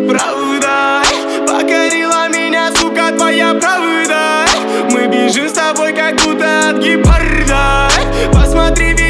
правда покорила меня, сука, твоя правда. Мы бежим с тобой, как будто от гепарда. Посмотри,